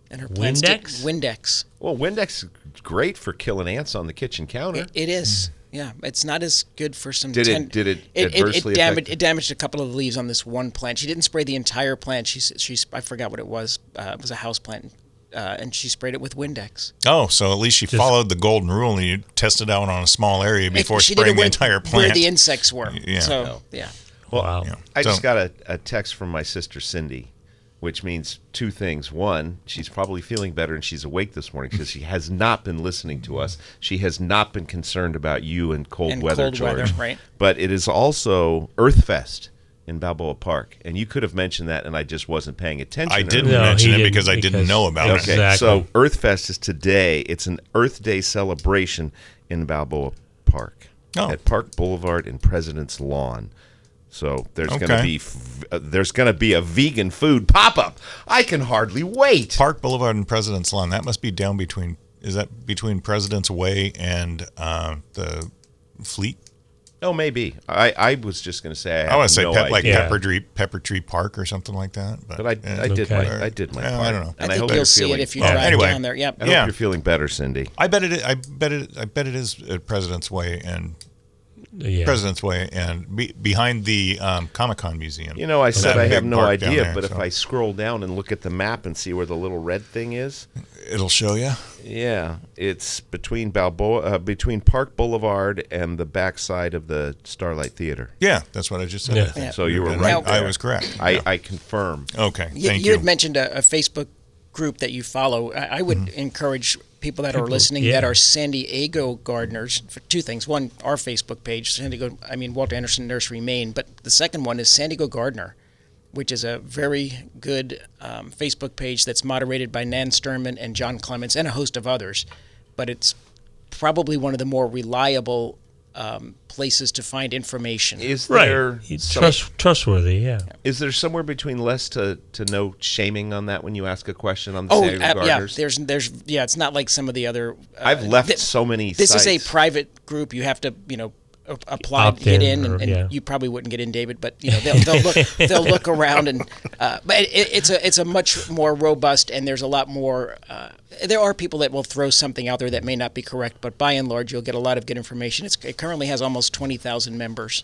and her plants did- Windex? Windex. Well, Windex is great for killing ants on the kitchen counter. It, it is. Yeah, it's not as good for some. Did it- ten- did it It, adversely it, damaged. affect- It damaged a couple of leaves on this one plant. She didn't spray the entire plant. She s- she. I forgot what it was. Uh, it was a house plant, uh, and she sprayed it with Windex. Oh, so at least she followed the golden rule and you tested out on a small area before It- she did spraying it the where- entire where plant. the insects were. Yeah. So yeah. Wow. Yeah. I So- just got a, a text from my sister Cindy, which means two things. One, she's probably feeling better and she's awake this morning because she has not been listening to us. She has not been concerned about you and cold And weather, cold George. weather, right. But it is also Earthfest in Balboa Park, and you could have mentioned that, and I just wasn't paying attention. I didn't No, mention he it didn't because I didn't because- know about Okay, it. Exactly. so Earthfest is today. It's an Earth Day celebration in Balboa Park Oh. at Park Boulevard in President's Lawn. So there's going to Okay. be f- uh, there's going to be a vegan food pop up. I can hardly wait. Park Boulevard and President's Lawn. That must be down between. Is that between President's Way and uh, the Fleet? Oh, maybe. I, I was just going to say. I, I have want to say no pep, like idea. Yeah. Pepper Tree, Pepper Tree Park or something like that. But, But I, yeah. I did Okay. my I did my Yeah, part. I don't know. And I think hope you'll you're see feeling, it if you Oh, drive anyway. down there. Yep. I hope Yeah. you're feeling better, Cindy. I bet it. I bet it. I bet it is at President's Way and Yeah. President's Way and be, behind the um, Comic Con Museum. You know, I said that I have big no park down idea, there, but if so I scroll down and look at the map and see where the little red thing is, it'll show you. yeah, it's between Balboa, uh, between Park Boulevard and the backside of the Starlight Theater. Yeah, that's what I just said. Yeah. I think. Yeah. So you were And right. I, I there. was correct. I, Yeah. I confirm. okay. You, Thank you you. had mentioned a, a Facebook group that you follow. I, I would Mm-hmm. encourage people that are People- listening yeah. that are San Diego gardeners for two things. One, our Facebook page, San Diego, I mean Walter Anderson Nursery, Maine. But the second one is San Diego Gardener, which is a very good um, Facebook page that's moderated by Nan Sturman and John Clements and a host of others. But it's probably one of the more reliable um, places to find information. Is Right. there It's some- Trust, trustworthy, yeah. is there somewhere between less to, to no shaming on that when you ask a question on the Oh, San Diego uh, yeah. Gardeners? There's, there's, yeah. It's not like some of the other. Uh, I've left th- so many This sites. is a private group. You have to, you know, a- apply Opt to get in, in, or- and, and yeah. you probably wouldn't get in, David. But you know, they'll, they'll look, they'll look around, and uh, but it, it's a, it's a much more robust, and there's a lot more. Uh, there are people that will throw something out there that may not be correct, but by and large, you'll get a lot of good information. It's, it currently has almost twenty thousand members.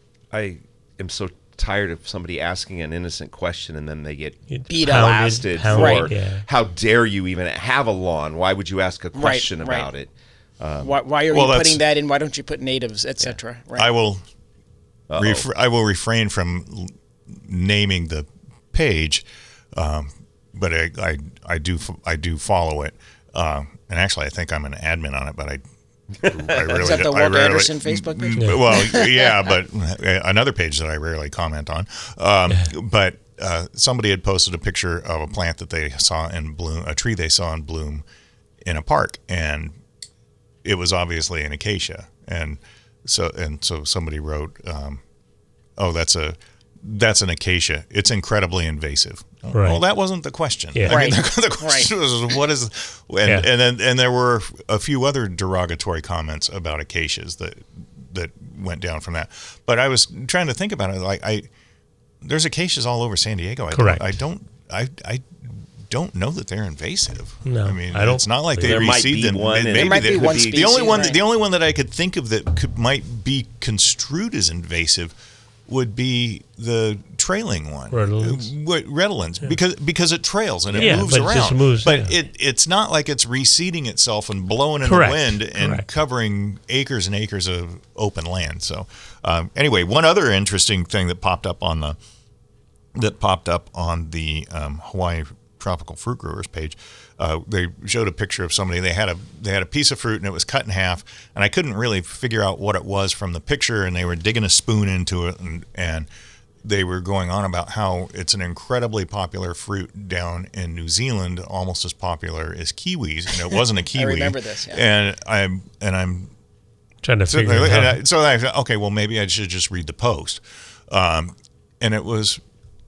I am so tired of somebody asking an innocent question and then they get It- Beat pounded- up. blasted pounded, for yeah. how dare you even have a lawn? Why would you ask a question right. about it? why, why are well, you that's- putting that in? Why don't you put natives, et cetera? Right. I will. Uh-oh. Ref- I will refrain from l- naming the page, um, but I, I I do f- I do follow it, uh, and actually I think I'm an admin on it, but I. I really, Is that the I Walter rarely- Anderson Facebook page? Mm, Well, yeah, but uh, another page that I rarely comment on. Um, but uh, somebody had posted a picture of a plant that they saw in bloom, a tree they saw in bloom in a park, and it was obviously an acacia. And so, and so somebody wrote, um, "Oh, that's a that's an acacia. It's incredibly invasive." Right. Well, that wasn't the question. Yeah. I mean, Right. the, the question was, "What is?" And Yeah. and then and there were a few other derogatory comments about acacias that that went down from that. But I was trying to think about it. Like I, there's acacias all over San Diego. I Correct. Don't, I don't. I I don't know that they're invasive. No, I mean, I don't it's not like they There might reseed be them. one Maybe in- There might they- be one the only species, one. right. The only one that I could think of that could might be construed as invasive would be the trailing one, Redolence. Uh, what- redolence, because because it trails and it Yeah, moves but it around. just moves, but yeah. it it's not like it's reseeding itself and blowing in Correct, the wind and correct. covering acres and acres of open land. So um, anyway, one other interesting thing that popped up on the that popped up on the um, Hawaii Tropical Fruit Growers page. Uh, they showed a picture of somebody. They had a they had a piece of fruit and it was cut in half, and I couldn't really figure out what it was from the picture. And they were digging a spoon into it, and, and they were going on about how it's an incredibly popular fruit down in New Zealand, almost as popular as kiwis. And it wasn't a kiwi. remember this, yeah. And I'm and I'm Trying to so, figure it and out. I, so I thought, okay, well, maybe I should just read the post. Um, and it was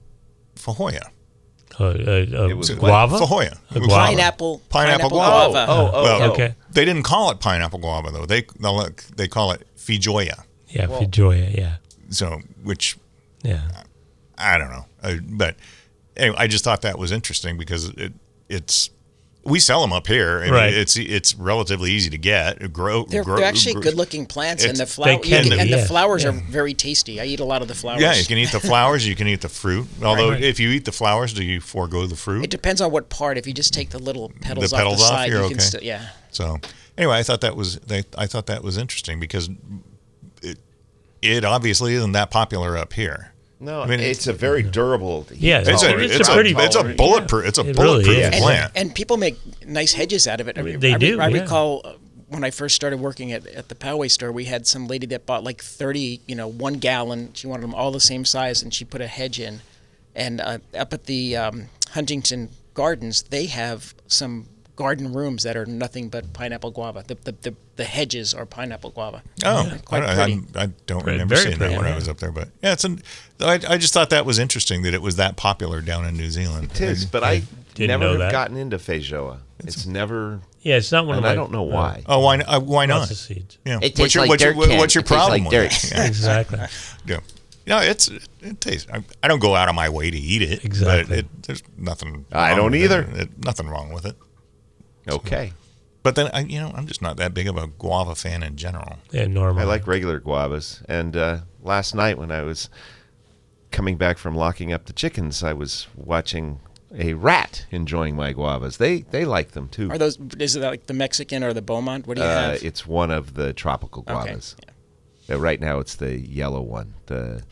Fahoya. Uh, uh, uh, It was guava? Fahoya. A guava. Pineapple, Pineapple guava. guava. Oh, oh, Well, oh. okay. They didn't call it pineapple guava though. They they call it Fijoya. Yeah, Fijoya, yeah. So, which Yeah. I don't know, uh, but anyway, I just thought that was interesting because it it's We sell them up here. I mean, Right. It's it's relatively easy to get. Grow. They're, grow, they're actually grow- good-looking plants, and the It's- flower They can and, be, and the yeah, flowers are yeah. very tasty. I eat a lot of the flowers. Yeah, you can eat the flowers. You can eat the fruit. Although, Right. if you eat the flowers, do you forego the fruit? It depends on what part. If you just take the little petals, petals off the off, side, you're you okay. can still yeah. So, anyway, I thought that was they, I thought that was interesting because it, it obviously isn't that popular up here. No, I mean, it's a very durable. Yeah, It's It's a, a- it's, it's a, a pretty- it's a bulletproof it's a It really bulletproof is. And, plant. and people make nice hedges out of it. I, mean, They I, re- do, I yeah. recall uh, when I first started working at, at the Poway store, we had some lady that bought like thirty, you know, one gallon. She wanted them all the same size, and she put a hedge in. And uh, up at the um, Huntington Gardens, they have some garden rooms that are nothing but pineapple guava. The the, the, the hedges are pineapple guava. Oh, quite I, pretty. I'm- I don't Pretty- remember very seeing pretty, that when I yeah. was up there, but yeah, it's an. I, I just thought that was interesting that it was that popular down in New Zealand. It is, but I I didn't never know have that. gotten into feijoa. It's never, Yeah, it's not one and of my. I don't know why. Oh, why? Uh, why not? Lots of seeds. Yeah. It what's tastes your like what's your, dirt can. what's your It tastes problem like with dirt. it? Yeah. Exactly. Yeah. No, it's it tastes. I, I don't go out of my way to eat it. Exactly. But it, there's nothing. I wrong don't with either. It. It- nothing wrong with it. Okay. But then I, you know, I'm just not that big of a guava fan in general. Yeah, normal. I like regular guavas. And uh, last night when I was coming back from locking up the chickens, I was watching a rat enjoying my guavas. They they like them too. Are those? Is it like the Mexican or the Beaumont? What do you Uh, have? it's one of the tropical Okay. guavas. Uh, right now, it's the yellow one. The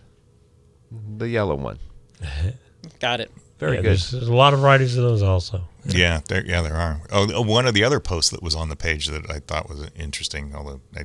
the yellow one. Got it. Very Yeah, good. There's, there's a lot of varieties of those also. Yeah, there, yeah, there are. Oh, one of the other posts that was on the page that I thought was interesting, although I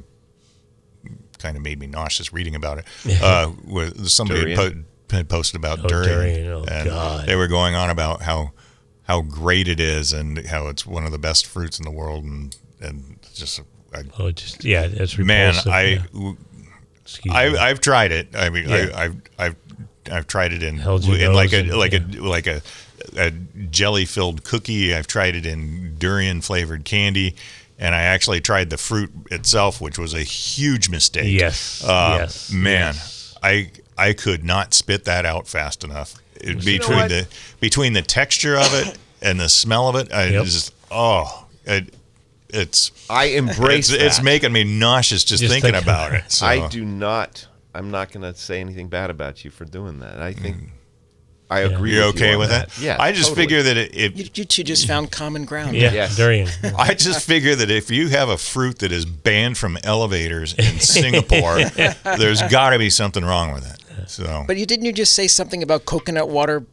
kind of made me nauseous reading about it, uh, was somebody had, Durian. po- had posted about Oh, durian, durian, oh, and God. they were going on about how how great it is and how it's one of the best fruits in the world, and and it's just I, Oh, just yeah, it's man, repulsive. I. yeah. Excuse I, me. I've tried it. I mean, Yeah. I, I've, I've, I've tried it in, Held your in like nose a, and- like yeah. a, like a, a jelly filled cookie. I've tried it in durian flavored candy, and I actually tried the fruit itself, which was a huge mistake. Yes, Uh, yes, man, yes. I, I could not spit that out fast enough. It, You know between what? the, between the texture of it and the smell of it, I Yep. just, oh, it, it's, I embrace it's, that. it's making me nauseous just, Just thinking thinking about about it. So. I do not. I'm not going to say anything bad about you for doing that. I think I agree. You're with you okay on with that? Yeah. I just totally. figure that it, it You, you two just found common ground. yeah, Yes. durian. I just figure that if you have a fruit that is banned from elevators in Singapore, there's got to be something wrong with it. So But you didn't you just say something about coconut water?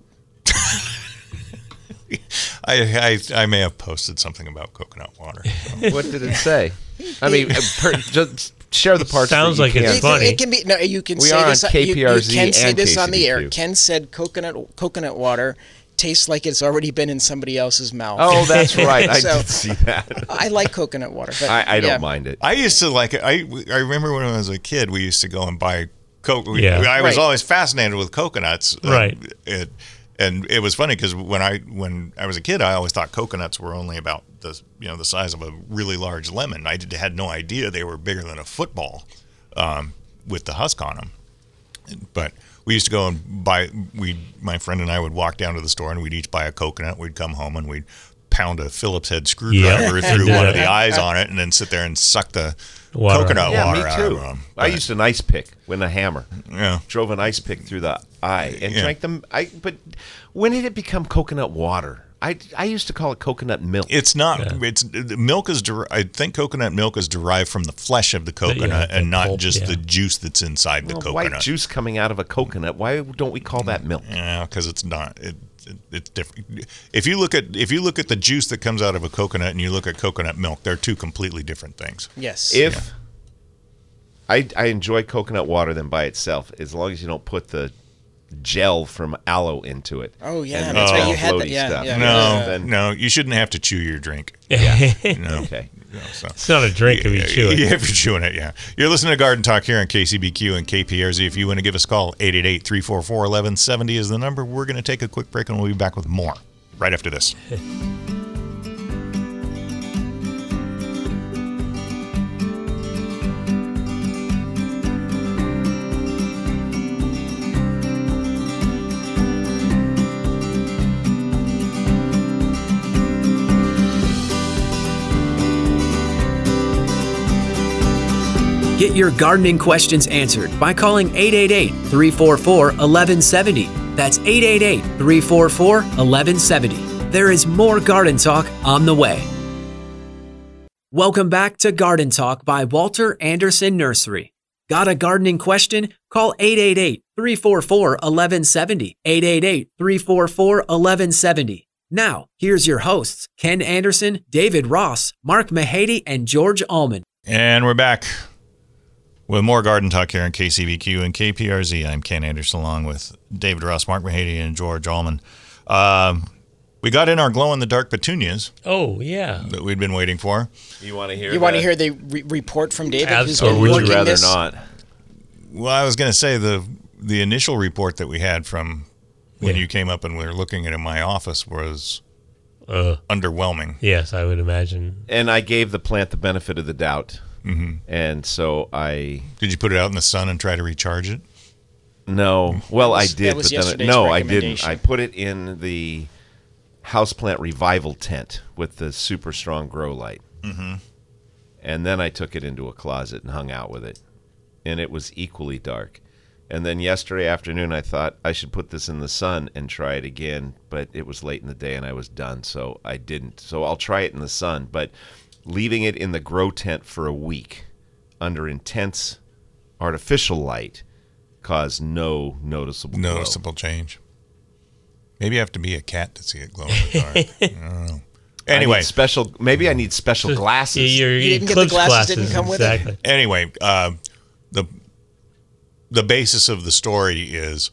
I, I I may have posted something about coconut water. So. What did it say? I mean, uh, per, just share the parts. Sounds that you like it's can't. It, funny. it can be no. You can We say are this. on you- you, K P R Z can say and this on the air. K C B Q. Ken said coconut coconut water tastes like it's already been in somebody else's mouth. Oh, that's right. I So- did see that. I like coconut water. But I, I don't yeah. mind it. I used to like it. I I remember when I was a kid, we used to go and buy coke. we- Yeah. I was Right. always fascinated with coconuts. Um, Right. It, and it was funny because when I when I was a kid, I always thought coconuts were only about the you know the size of a really large lemon. I did, had no idea they were bigger than a football um, with the husk on them. But we used to go and buy. We my friend and I would walk down to the store and we'd each buy a coconut. We'd come home and we'd pound a Phillips head screwdriver Yeah. through one of the Yeah. eyes on it, and then sit there and suck the Water. coconut Yeah, water me out too. of them. I used an ice pick with a hammer. Yeah. Drove an ice pick through the eye and Yeah. drank them. I but when did it become coconut water? I, I used to call it coconut milk. It's not. Yeah. It's the milk is. Der- I think coconut milk is derived from the flesh of the coconut the and not pulp, just yeah. the juice that's inside the Well, coconut. white juice coming out of a coconut. Why don't we call that milk? Yeah, because it's not. It, it, it's different. If you look at if you look at the juice that comes out of a coconut and you look at coconut milk, they're two completely different things. Yes. If I, I enjoy coconut water than by itself, as long as you don't put the gel from aloe into it. Oh, yeah, and that's that right, you had that, floaty yeah, stuff. yeah. No, Yeah. Then- no, you shouldn't have to chew your drink. No. Okay. No, so. It's not a drink if you chew it. Yeah, if you're chewing it, yeah. You're listening to Garden Talk here on K C B Q and K P R Z. If you want to give us a call, eight eight eight, three four four, one one seven zero is the number. We're going to take a quick break and we'll be back with more right after this. Get your gardening questions answered by calling eight eight eight, three four four, one one seven zero. That's eight eight eight, three four four, one one seven zero. There is more Garden Talk on the way. Welcome back to Garden Talk by Walter Anderson Nursery. Got a gardening question? Call eight eight eight, three four four, one one seven zero. eight eight eight, three four four, one one seven zero. Now, here's your hosts, Ken Anderson, David Ross, Mark Mahady, and George Allman. And we're back with more Garden Talk here on K C B Q and K P R Z. I'm Ken Anderson along with David Ross, Mark Mahady, and George Allman. Um, we got in our glow-in-the-dark petunias Oh, yeah. that we'd been waiting for. You want to hear? You want to that? hear the re- report from David? Who's Absolutely. been Or would working you rather this? not? Well, I was going to say the the initial report that we had from when Yeah. you came up and we were looking at it in my office was Uh, underwhelming. yes, I would imagine. And I gave the plant the benefit of the doubt, Mm-hmm. and so I Did you put it out in the sun and try to recharge it? no. Well, I was- did, that was but then I, yesterday's no, I didn't. recommendation. I put it in the houseplant revival tent with the super strong grow light, mm-hmm. and then I took it into a closet and hung out with it, and it was equally dark. And then yesterday afternoon, I thought I should put this in the sun and try it again, but it was late in the day and I was done, so I didn't. So I'll try it in the sun, but leaving it in the grow tent for a week under intense artificial light caused no noticeable glow. Noticeable change. Maybe you have to be a cat to see it glow in the dark. I don't know. I Anyway, need special. Maybe I need special glasses. Your, You your didn't get the eclipse glasses, didn't come with it? exactly. anyway, uh, the the basis of the story is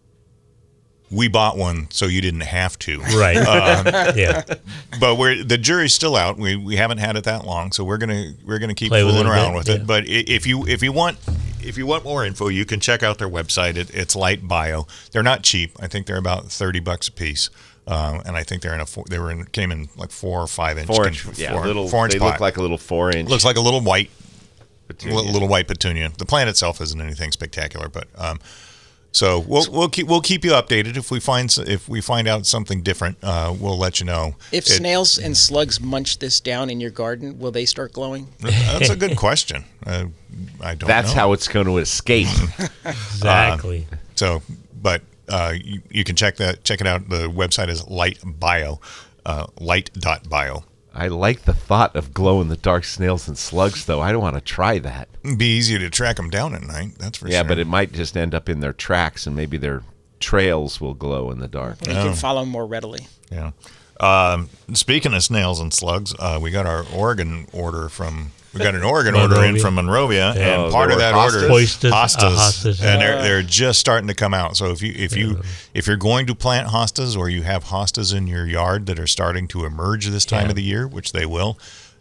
we bought one so you didn't have to. Right. yeah. But we're the jury's still out. We we haven't had it that long, so we're gonna we're gonna keep Play with fooling it a around bit, with yeah. it. But i- if you if you want if you want more info, you can check out their website. It, it's Light Bio. They're not cheap. I think they're about thirty bucks a piece. Um, and I think they're in a four, they were in came in like four or five inch. Four inch, four, yeah, little. four inch they pot. look like a little four inch. looks like a little white petunia. Li- little white petunia. The plant itself isn't anything spectacular, but um, so we'll we'll keep we'll keep you updated if we find s- if we find out something different. Uh, we'll let you know. If It- snails and slugs munch this down in your garden, will they start glowing? that's a good question. Uh, I don't. That's know. how it's going to escape. Exactly. So, but uh, you, you can check that check it out. The website is Light Bio, uh, light dot bio. I like the thought of glow in the dark snails and slugs, though. I don't want to try that. It'd be easier to track them down at night. That's for Yeah, sure. but it might just end up in their tracks, and maybe their trails will glow in the dark. You can follow them more readily. Yeah. Um, speaking of snails and slugs, uh, we got our Oregon order from. We got an Oregon order in Monrovia. from Monrovia, Yeah. and part there of that were order hostas? hostas, Uh, hostas, and yeah. they're they're just starting to come out. So if you if you if you're going to plant hostas or you have hostas in your yard that are starting to emerge this time Yeah. of the year, which they will,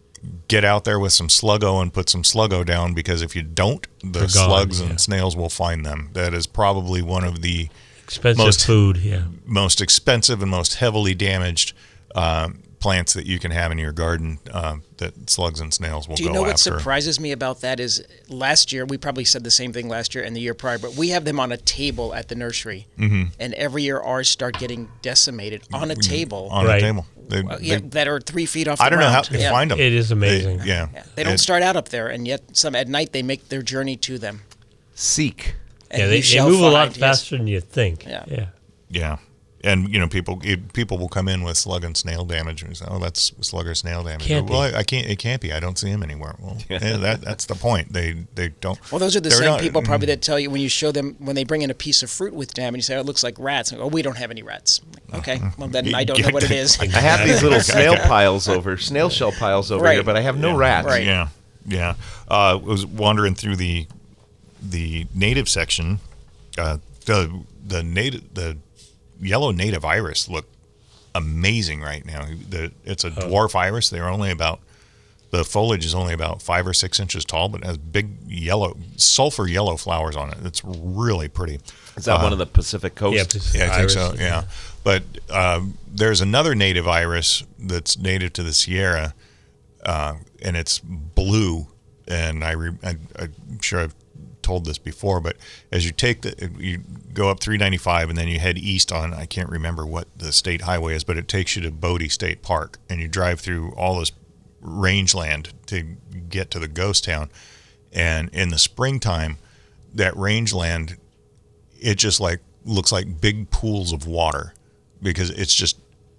get out there with some Sluggo and put some Sluggo down, because if you don't, the They're gone, slugs yeah. and snails will find them. That is probably one of the Expensive most- food, yeah. most expensive and most heavily damaged um, plants that you can have in your garden um, that slugs and snails will Do you go know what after. surprises me about that is last year, we probably said the same thing last year and the year prior, but we have them on a table at the nursery. Mm-hmm. And every year ours start getting decimated on a table on Right. the table. They, uh, yeah, they- that are three feet off I the don't know how ground. they yeah. find them. It is amazing. They, yeah. Yeah. They don't It- start out up there, and yet some at night they make their journey to them. Seek. And Yeah, you they, they shall move a lot find, yes. faster than you think. Yeah. Yeah. Yeah. And, you know, people it, people will come in with slug and snail damage and say, oh, that's slug or snail damage. Can't well, be. I, I can't. It can't be. I don't see them anywhere. Well, yeah, that, that's the point. They they don't. Well, those are the they're same not- people probably that tell you when you show them, when they bring in a piece of fruit with damage, you say, oh, it looks like rats. And, oh, we don't have any rats. Like, okay, well, then I don't know what it is. I have these little snail piles over, snail shell piles over Right. here, but I have no Yeah. rats. Right. Yeah, yeah. Uh, was wandering through the the native section. Uh, the the native the yellow native iris look amazing right now. The it's a dwarf iris. They're only about the foliage is only about five or six inches tall, but it has big yellow sulfur yellow flowers on it. It's really pretty. Is that Uh, one of the Pacific Coast? Yeah, just Yeah, I think iris, so. Yeah, but um, there's another native iris that's native to the Sierra, uh, and it's blue. And I, re- I, I'm sure I've told this before, but as you take the, you go up three ninety-five and then you head east on, I can't remember what the state highway is, but it takes you to Bodie State Park, and you drive through all this rangeland to get to the ghost town. And in the springtime, that rangeland, it just like looks like big pools of water because it's just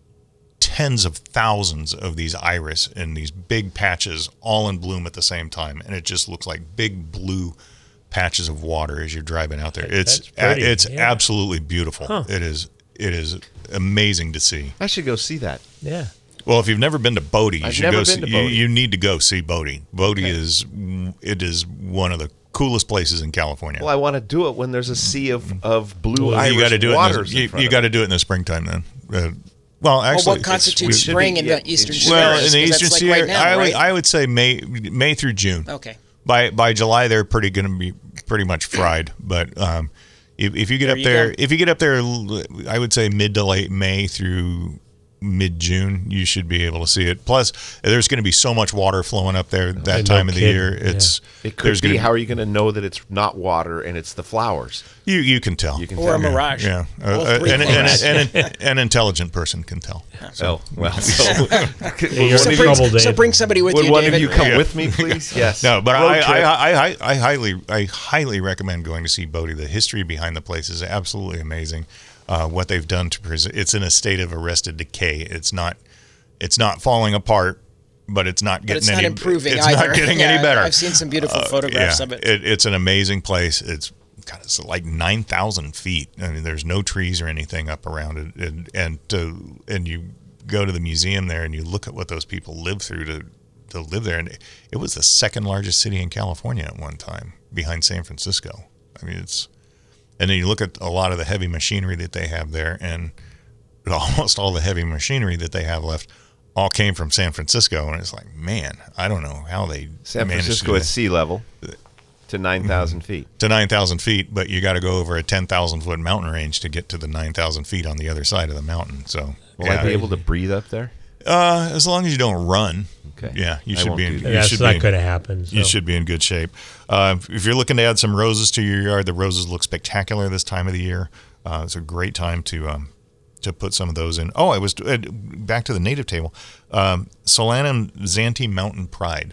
tens of thousands of these iris in these big patches all in bloom at the same time. And it just looks like big blue patches of water as you're driving out there. It's That's pretty, it's yeah. absolutely beautiful. Huh. It is it is amazing to see. I should go see that. Yeah. Well, if you've never been to Bodie, you I've should never go been see. to You, Bodie. you need to go see Bodie. Bodie is it is one of the coolest places in California. Well, I want to do it when there's a sea of, of blue Well, iris you got to do it. In waters. the, in you front you of got to it. do it in the springtime then. Uh, well, actually, well, what it's- constitutes we- should spring be- in yeah, the Eastern it should- Sierras? well, in the 'Cause Eastern that's like Sierra, right now, I would right? I would say May May through June. Okay. By by July, they're pretty going to be pretty much fried. But um, if, if you get There up you there, go. if you get up there, l- I would say mid to late May through mid June, you should be able to see it. Plus, there's going to be so much water flowing up there that no time of the kidding, year. It's It could there's be. gonna How are you going to know that it's not water and it's the flowers? you you can tell. You can Or a tell. mirage. Yeah, All uh, three an, an, things. an, an, an intelligent person can tell. Oh, well. So, you're would in one So of trouble, bring, Dave. so bring somebody with Would you, one David. of you come Yeah. with me, please? Yes. No, but Road I, trip. I, I, I, I highly, I highly recommend going to see Bodie. The history behind the place is absolutely amazing. Uh, what they've done to present, it's in a state of arrested decay. It's not, it's not falling apart, but it's not But getting it's not any. improving it's either. not getting Yeah, any better. I've seen some beautiful Uh, photographs yeah, of it. it. It's an amazing place. It's God, it's like nine thousand feet. I mean, there's no trees or anything up around it, and and to, and you go to the museum there and you look at what those people lived through to to live there, and it was the second largest city in California at one time, behind San Francisco. I mean, it's and then you look at a lot of the heavy machinery that they have there, and almost all the heavy machinery that they have left all came from San Francisco, and it's like, man, I don't know how they San managed Francisco to do at that. sea level to nine thousand feet. to nine thousand feet, but you got to go over a ten thousand foot mountain range to get to the nine thousand feet on the other side of the mountain. So, Will yeah. I be able to breathe up there? uh, as long as you don't run, Okay. yeah, you I should won't be. do In, that. you That's should not be. going to happen. So. You should be in good shape. Uh, if you're looking to add some roses to your yard, the roses look spectacular this time of the year. Uh, it's a great time to um, to put some of those in. Oh, I was uh, back to the native table. Um, Solanum Xanthi Mountain Pride.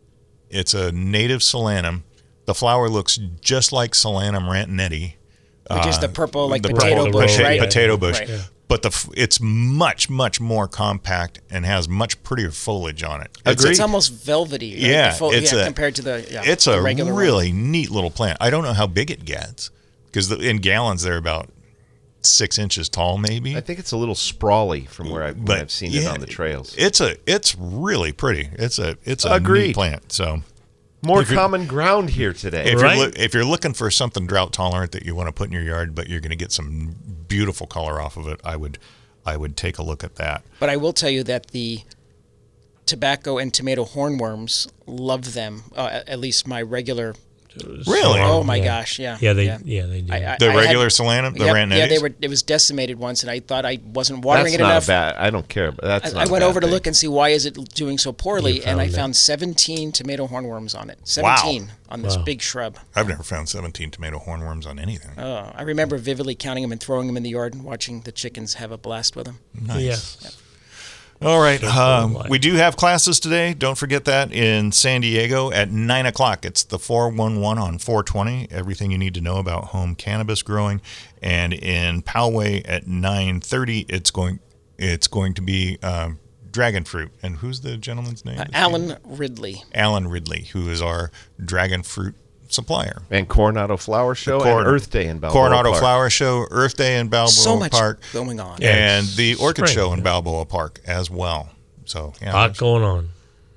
It's a native solanum. The flower looks just like Solanum rantinetti, Which is the purple, like, the potato purple bush, pota- right? Potato bush. Right. Yeah. But the f- it's much much more compact and has much prettier foliage on it. It's, It's almost velvety. Right? Yeah, The fo- it's yeah, a- compared to the yeah, it's the a regular one. really neat little plant. I don't know how big it gets because in gallons they're about six inches tall, maybe. I think it's a little sprawly from where, I, when But, I've seen it yeah, on the trails. It's a it's really pretty. It's a it's a Agreed. neat plant. So More if you're- common ground here today. if Right. you're loo- if you're looking for something drought tolerant that you want to put in your yard, but you're going to get some beautiful color off of it, I would I would take a look at that. But I will tell you that the tobacco and tomato hornworms love them. Uh, at- at least my regular. Really? Oh my yeah. gosh! Yeah. Yeah, they yeah, they do. I- I- The I regular had- solanum, the Yep, ranitittis? yeah, they were. It was decimated once, and I thought I wasn't watering That's it not enough. a bad. I don't care, but that's. I, not I a went bad over to thing. look and see why is it doing so poorly, You and I found it. found seventeen tomato hornworms on it. seventeen on this Wow. big shrub. I've never found seventeen tomato hornworms on anything. Oh, I remember vividly counting them and throwing them in the yard and watching the chickens have a blast with them. Nice. Yes. All right. Simple Um, life. we do have classes today. Don't forget that in San Diego at nine o'clock. It's the four one one on four twenty. Everything you need to know about home cannabis growing. And in Poway at nine thirty, it's going it's going to be um, dragon fruit. And who's the gentleman's name? Uh, Alan Ridley. Alan Ridley, who is our dragon fruit supplier. And Coronado Flower Show Corn- and Earth Day in Balboa Coronado Park. Flower Show, Earth Day in Balboa So much Park, going on. Yeah. and it's the Orchid spring, Show in yeah. Balboa Park as well. So yeah, lot going on.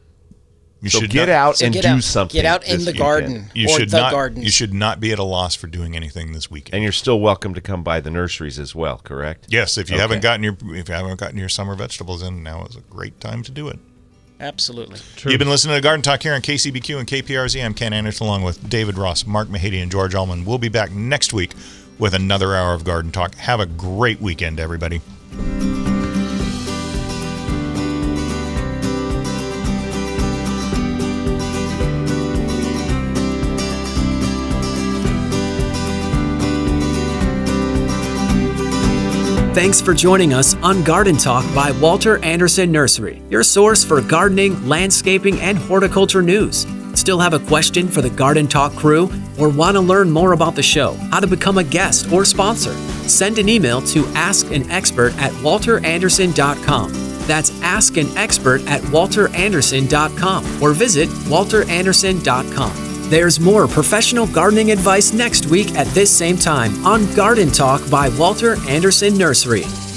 you So should get not- out So and get do out, something. Get out in this the weekend. garden You or should the not. gardens. You should not be at a loss for doing anything this weekend. And you're still welcome to come by the nurseries as well, correct? yes, if you Okay. haven't gotten your if you haven't gotten your summer vegetables in, now is a great time to do it. Absolutely. True. You've been listening to Garden Talk here on K C B Q and K P R Z. I'm Ken Anderson, along with David Ross, Mark Mahady, and George Allman. We'll be back next week with another hour of Garden Talk. Have a great weekend, everybody. Thanks for joining us on Garden Talk by Walter Anderson Nursery, your source for gardening, landscaping, and horticulture news. Still have a question for the Garden Talk crew? Or want to learn more about the show, how to become a guest or sponsor? Send an email to ask an expert at walter anderson dot com. That's ask an expert at walter anderson dot com or visit walter anderson dot com. There's more professional gardening advice next week at this same time on Garden Talk by Walter Anderson Nursery.